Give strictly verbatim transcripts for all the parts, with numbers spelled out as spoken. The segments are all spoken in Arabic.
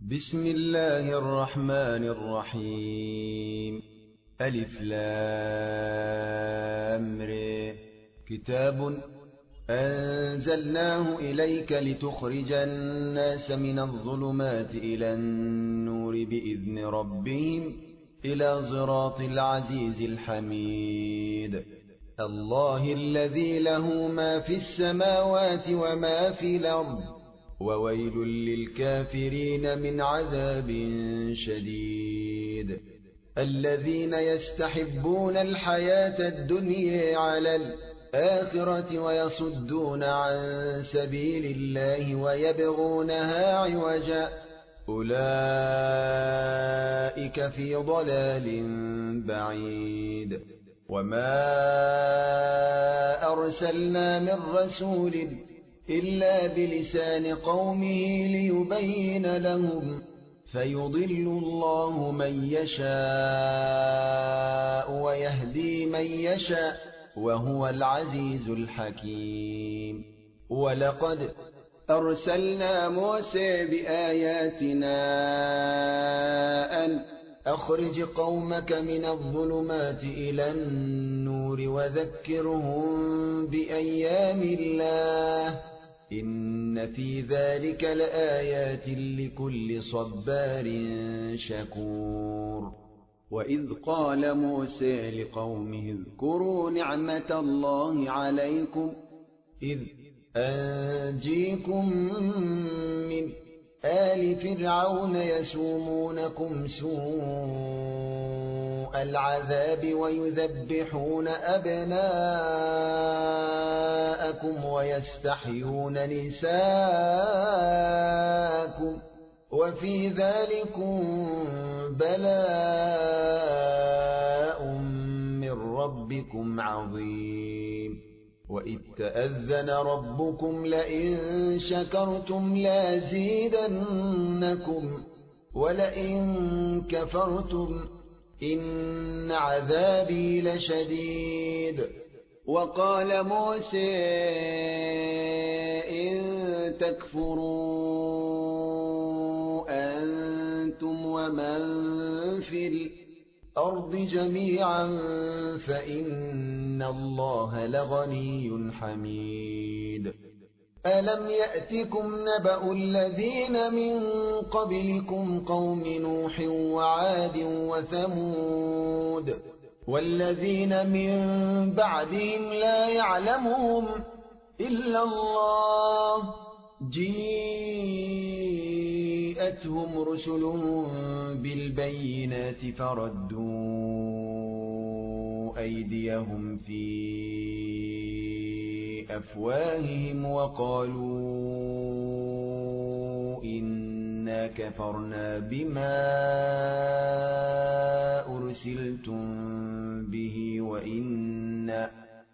بسم الله الرحمن الرحيم. ألف لام ر. كتاب أنزلناه إليك لتخرج الناس من الظلمات إلى النور بإذن ربهم إلى صراط العزيز الحميد. الله الذي له ما في السماوات وما في الأرض، وويل للكافرين من عذاب شديد. الذين يستحبون الحياة الدنيا على الآخرة ويصدون عن سبيل الله ويبغونها عوجا، أولئك في ضلال بعيد. وما أرسلنا من رسول إلا بلسان قومه ليبين لهم، فيضل الله من يشاء ويهدي من يشاء، وهو العزيز الحكيم. ولقد أرسلنا موسى بآياتنا أن أخرج قومك من الظلمات إلى النور وذكرهم بأيام الله، إن في ذلك لآيات لكل صبار شكور. وإذ قال موسى لقومه اذكروا نعمة الله عليكم إذ أنجيكم من آل فرعون يسومونكم سوء العذاب ويذبحون أبناءكم ويستحيون نساءكم، وفي ذلكم بلاء من ربكم عظيم. وإذ تأذن ربكم لئن شكرتم لازيدنكم ولئن كفرتم إن عذابي لشديد. وقال موسى إن تكفروا أنتم ومن في الأرض جميعا فإن الله لغني حميد. ألم يأتكم نبأ الذين من قبلكم قوم نوح وعاد وثمود والذين من بعدهم لا يعلمهم إلا الله، جيءتهم رسلهم بالبينات فردوا أيديهم في أفواههم وقالوا إنا كفرنا بما أرسلتم به وإنا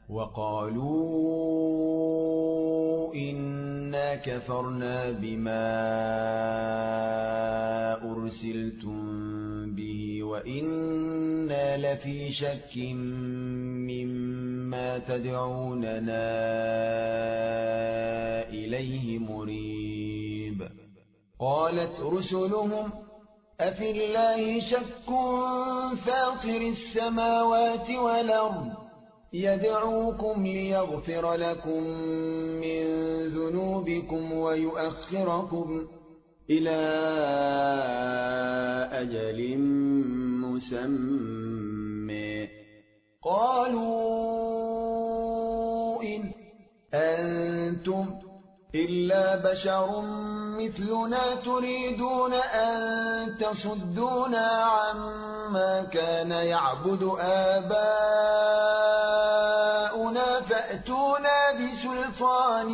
وقالوا إنا كفرنا بما أرسلتم به وإنا لفي شك مما تدعوننا إليه مريب. قالت رسلهم أفي الله شك فاطر السماوات والأرض يدعوكم ليغفر لكم من ذنوبكم ويؤخركم إلى أجل مسمى. قالوا إن أنتم إلا بشر مثلنا تريدون أن تصدونا عما كان يعبد آباؤنا فأتونا بسلطان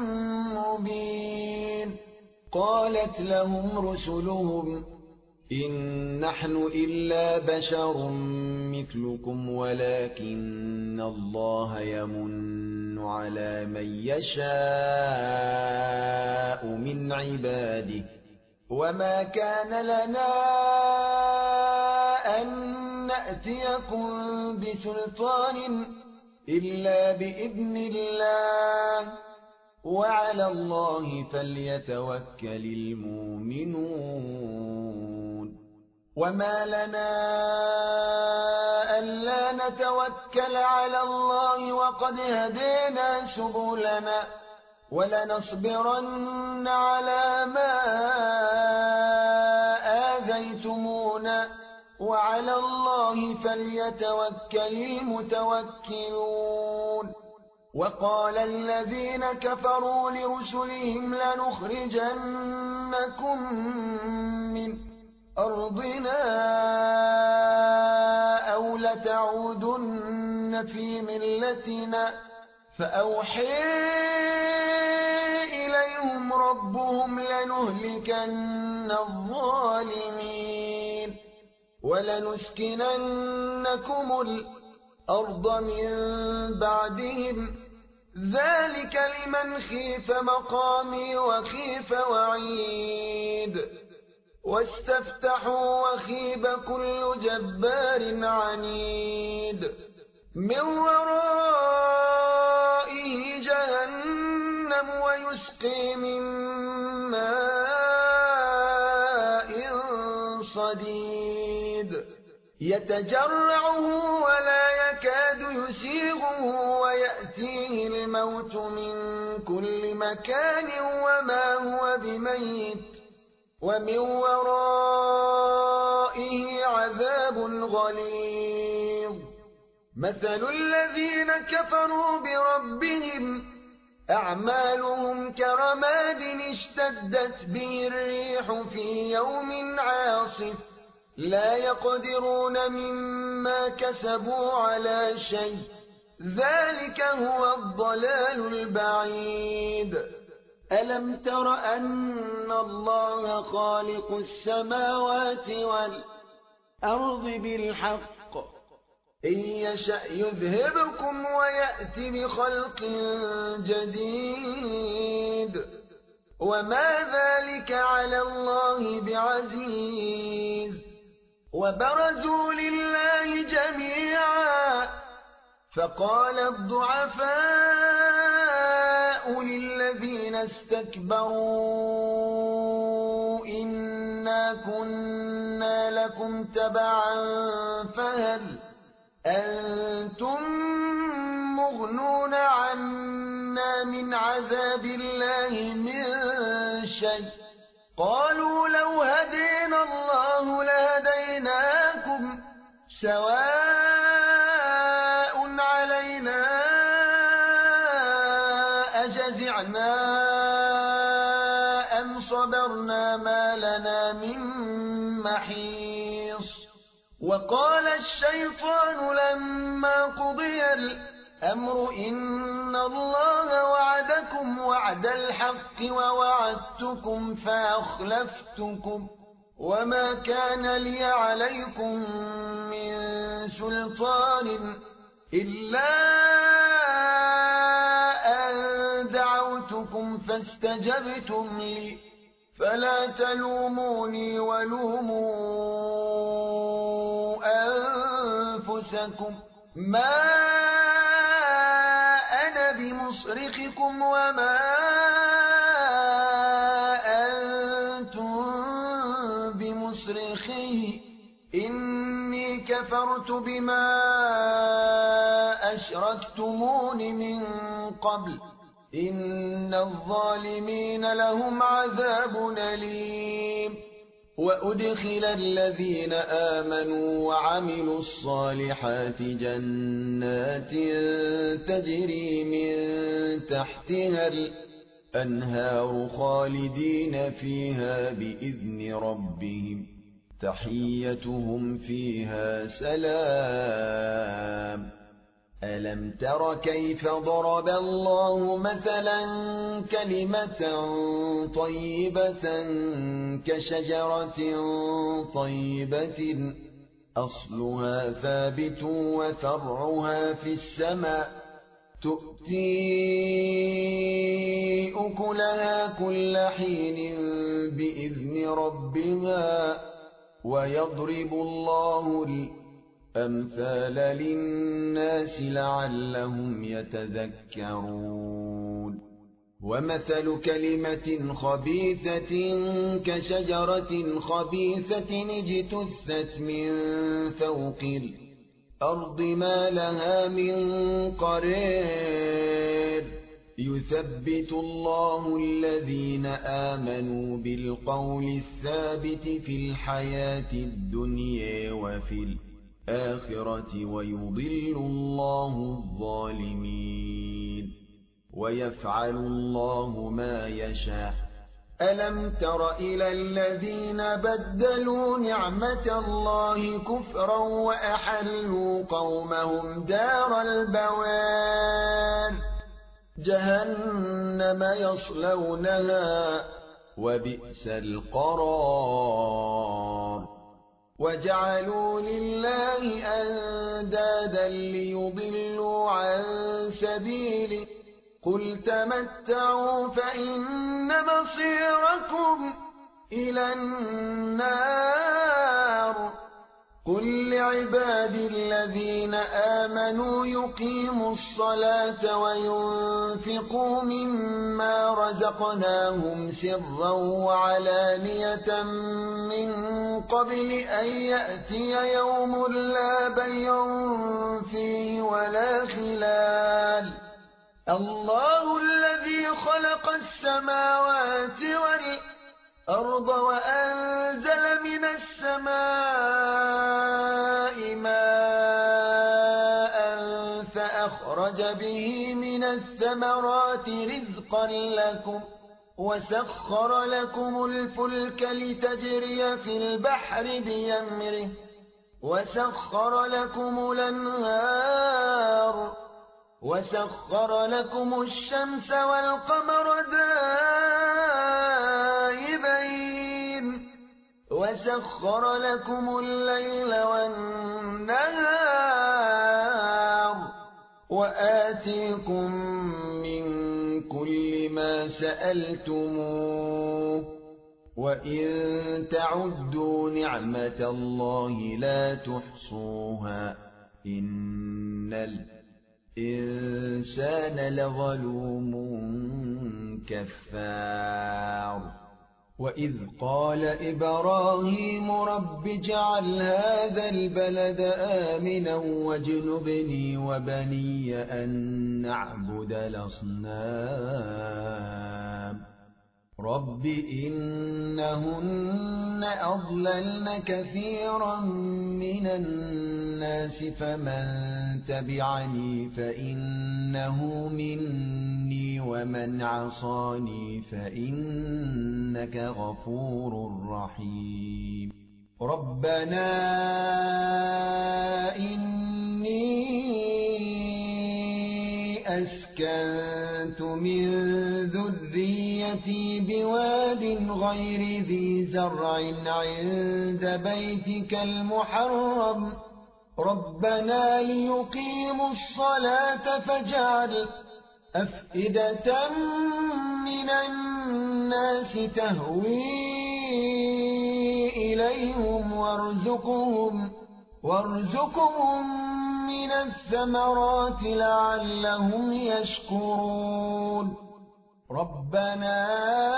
مبين. قالت لهم رسلهم إن نحن إلا بشر مثلكم ولكن الله يمن على من يشاء من عباده، وما كان لنا أن نأتيكم بسلطان إلا بإذن الله، وعلى الله فليتوكل المؤمنون. وما لنا ألا نتوكل على الله وقد هدينا سبلنا ولنصبرن على ما آذيتمونا وعلى الله فليتوكل المتوكلون وقال الذين كفروا لرسلهم لنخرجنكم من أرضنا أو لتعودن في ملتنا فأوحي إليهم ربهم لنهلكن الظالمين ولنسكننكم الأرض من بعدهم ذلك لمن خيف مقامي وخيف وعيد واستفتحوا وخيب كل جبار عنيد من ورائه جهنم ويسقي من ماء صديد يتجرعه ولا يكاد يسيغه ويأتيه الموت من كل مكان وما هو بميت ومن ورائه عذاب غليظ مثل الذين كفروا بربهم أعمالهم كرماد اشتدت به الريح في يوم عاصف لا يقدرون مما كسبوا على شيء ذلك هو الضلال البعيد ألم تر أن الله خالق السماوات والأرض بالحق إن يشأ يذهبكم ويأتي بخلق جديد وما ذلك على الله بعزيز وبرزوا لله جميعا فقال الضعفاء للذين استكبروا إنا كنا لكم تبعا فهل أنتم مغنون عنا من عذاب الله من شيء قالوا لو هدينا الله لهديناكم سواء علينا أجزعنا أم صبرنا ما لنا من محيص وقال الشيطان لما قضي الأمر إن الله وعدكم وعد الحق ووعدتكم فأخلفتكم وما كان لي عليكم من سلطان إلا أن دعوتكم فاستجبتم لي فلا تلوموني ولوموا أنفسكم ما أنا بمصرخكم وما أنتم بمصرخي إني كفرت بما أشركتمون من قبل إن الظالمين لهم عذاب أليم وأدخل الذين آمنوا وعملوا الصالحات جنات تجري من تحتها الأنهار خالدين فيها بإذن ربهم تحيتهم فيها سلام ألم تر كيف ضرب الله مثلا كلمة طيبة كشجرة طيبة أصلها ثابت وفرعها في السماء تؤتي أكلها كل حين بإذن ربها ويضرب الله الأمثال للناس لعلهم يتذكرون ومثل كلمة خبيثة كشجرة خبيثة اجتثت من فوق الأرض ما لها من قرار يثبت الله الذين آمنوا بالقول الثابت في الحياة الدنيا وفي الآخرة ويضل الله الظالمين ويفعل الله ما يشاء. ألم تر إلى الذين بدلوا نعمة الله كفرا وأحلوا قومهم دار البوار جهنم يصلونها وبئس القرار وجعلوا لله أندادا ليضلوا عن سبيله قل تمتعوا فإن مصيركم إلى النار قل لعبادي الذين آمنوا يقيموا الصلاة وينفقوا مما رزقناهم سرا وعلانية من قبل أن يأتي يوم لا بيع فيه ولا خلال الله الذي خلق السماوات والأرض وأنزل من السماء ماء فأخرج به من الثمرات رزقا لكم وسخر لكم الفلك لتجري في البحر بأمره وسخر لكم الأنهار وسخر لكم الشمس والقمر دائبين وسخر لكم الليل والنهار وآتيكم من كل ما سألتموه وإن تعدوا نعمة الله لا تحصوها إن الإنسان لظلوم كفار وإذ قال إبراهيم رب اجعل هذا البلد آمنا واجنبني وبني أن نعبد الأصنام رب إنهن أضللن كثيرا من الناس فمن تبعني فإنه مني ومن عصاني فإنك غفور رحيم ربنا إني أسكنت من ذريتي بواد غير ذي زرع عند بيتك المحرم ربنا ليقيموا الصلاة فاجعل أفئدة من الناس تهوي إليهم وارزقهم وارزقهم من الثمرات لعلهم يشكرون ربنا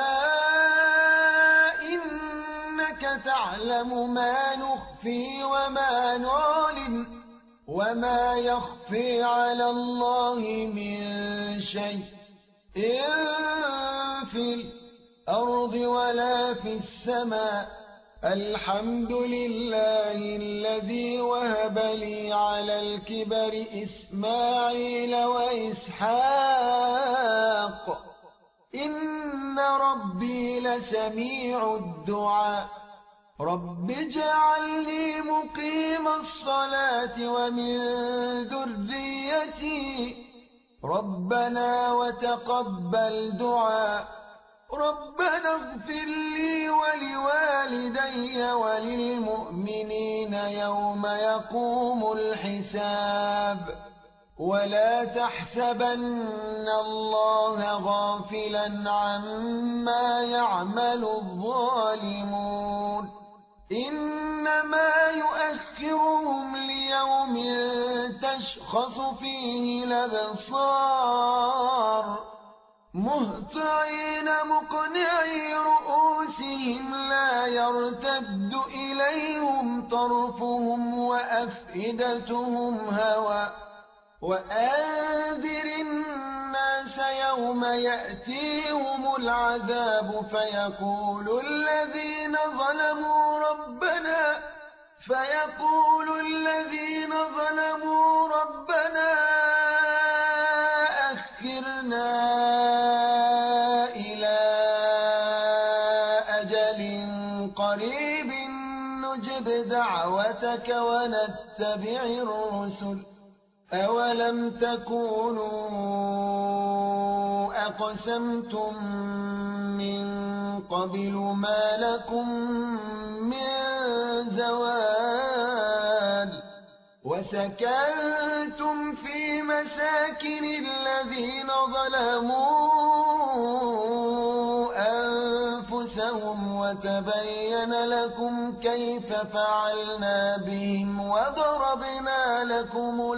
إنك تعلم ما نخفي وما نعلن وما يخفي على الله من شيء إن في الأرض ولا في السماء الحمد لله الذي وهب لي على الكبر إسماعيل وإسحاق إن ربي لسميع الدعاء رب اجعلني مقيم الصلاة ومن ذريتي ربنا وتقبل دعاء ربنا اغفر لي ولوالدي وللمؤمنين يوم يقوم الحساب ولا تحسبن الله غافلا عما يعمل الظالمون إنما يؤخرهم ليوم تشخص فيه الأبصار مهطعين مقنعي رؤوسهم لا يرتد إليهم طرفهم وأفئدتهم هوى وأنذر الناس يوم يأتيهم العذاب فيقول الذين ظلموا ربنا فيقول الذين ظلموا ربنا أخرنا إلى أجل قريب نجب دعوتك ونتبع الرسل أولم تكونوا أقسمتم من قبل ما لكم من زوال وسكنتم في مساكن الذين ظلموا أنفسهم وتبين لكم كيف فعلنا بهم وضربنا لكم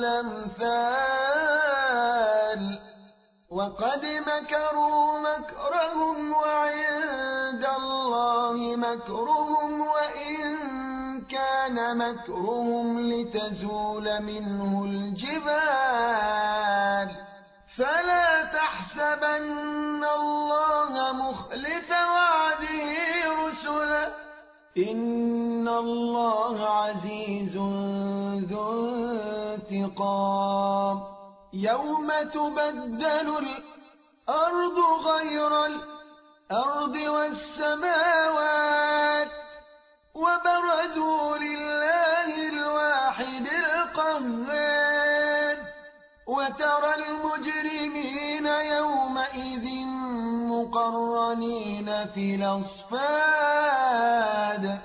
الأمثال وقد مكروا مكرهم وعند الله مكرهم وإن كان مكرهم لتزول منه الجبال فلا تحسبن الله مخلف وعده رسله إن الله عزيز ذو انتقام يوم تبدل الأرض غير الأرض والسماوات وبرزوا لله الواحد القهار وترى المجرمين يومئذ مقرنين في الأصفاد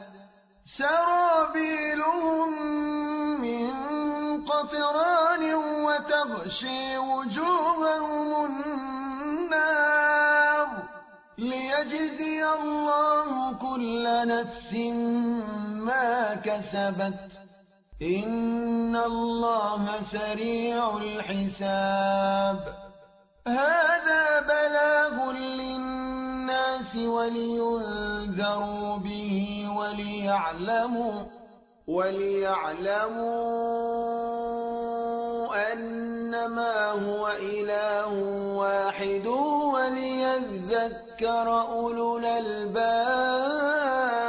سرابيلهم من قطران وتغشي وجوههم النار ليجزي الله كل نفس ما كسبت إن الله سريع الحساب هذا بلاغ للناس ولينذروا به وليعلموا وليعلموا أنما هو إله واحد وليذكر أولو الألباب